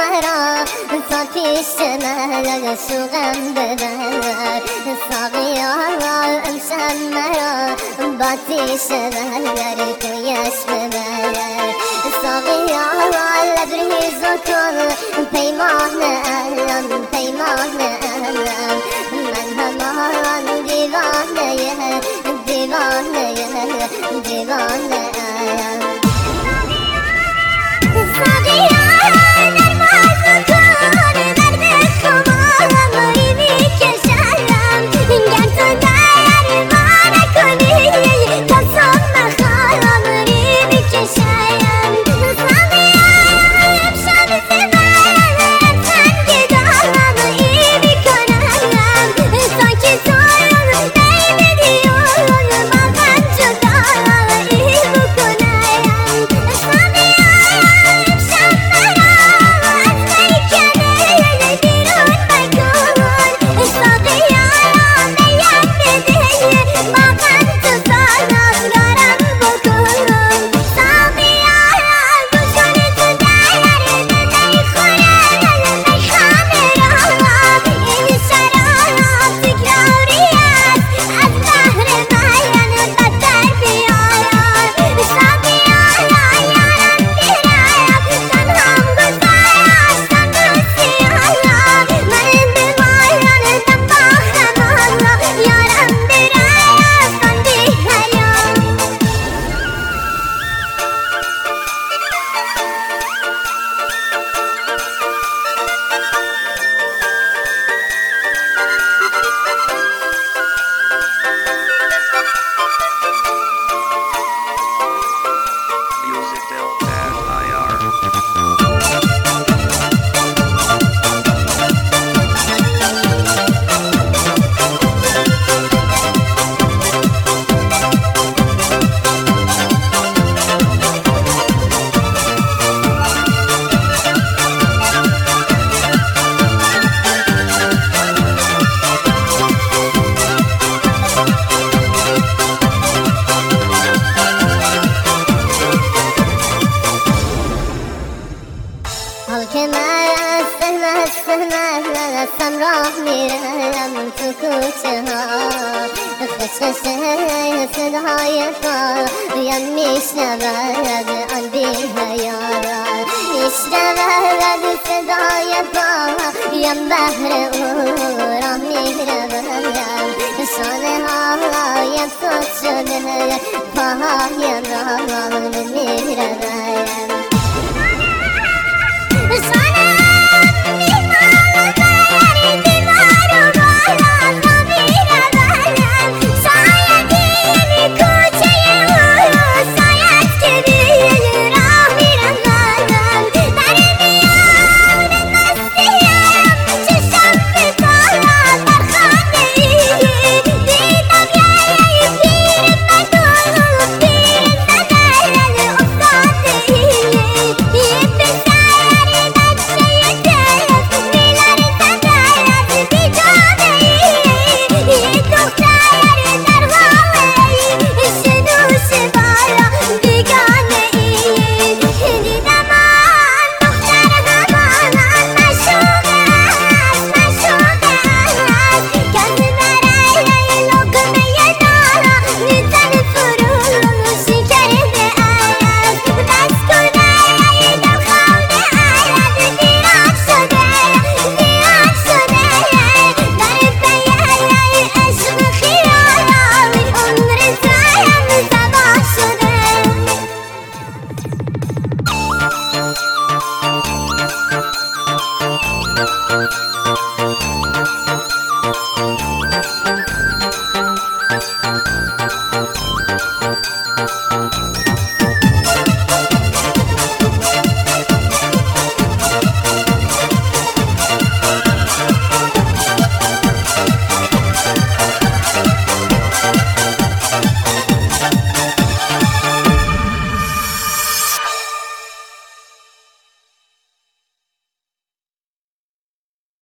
مرا تا پیش من شوقم ببر ساقیا امشب مرا با تیش بر کویش ببر ساقیا لبریز کن پیمان علم پیمان علم من همان دیوانه دیوانه دیوانه علم ساقیا نرماز کن درد خماری میکشم گر تو درمان کنی تا صبح خماری میکشم ساقیا امشب زبر تنگ دامایی میکنم تا که تو نیبینی با من جدایی بکنم هستم راه میرم تو کوچه ها خوشش صدای پایم میشنود آن بی حیاران میشنود صدای پایم بهر او راه میروم شانه هایم سد شده پاهایم راه میروم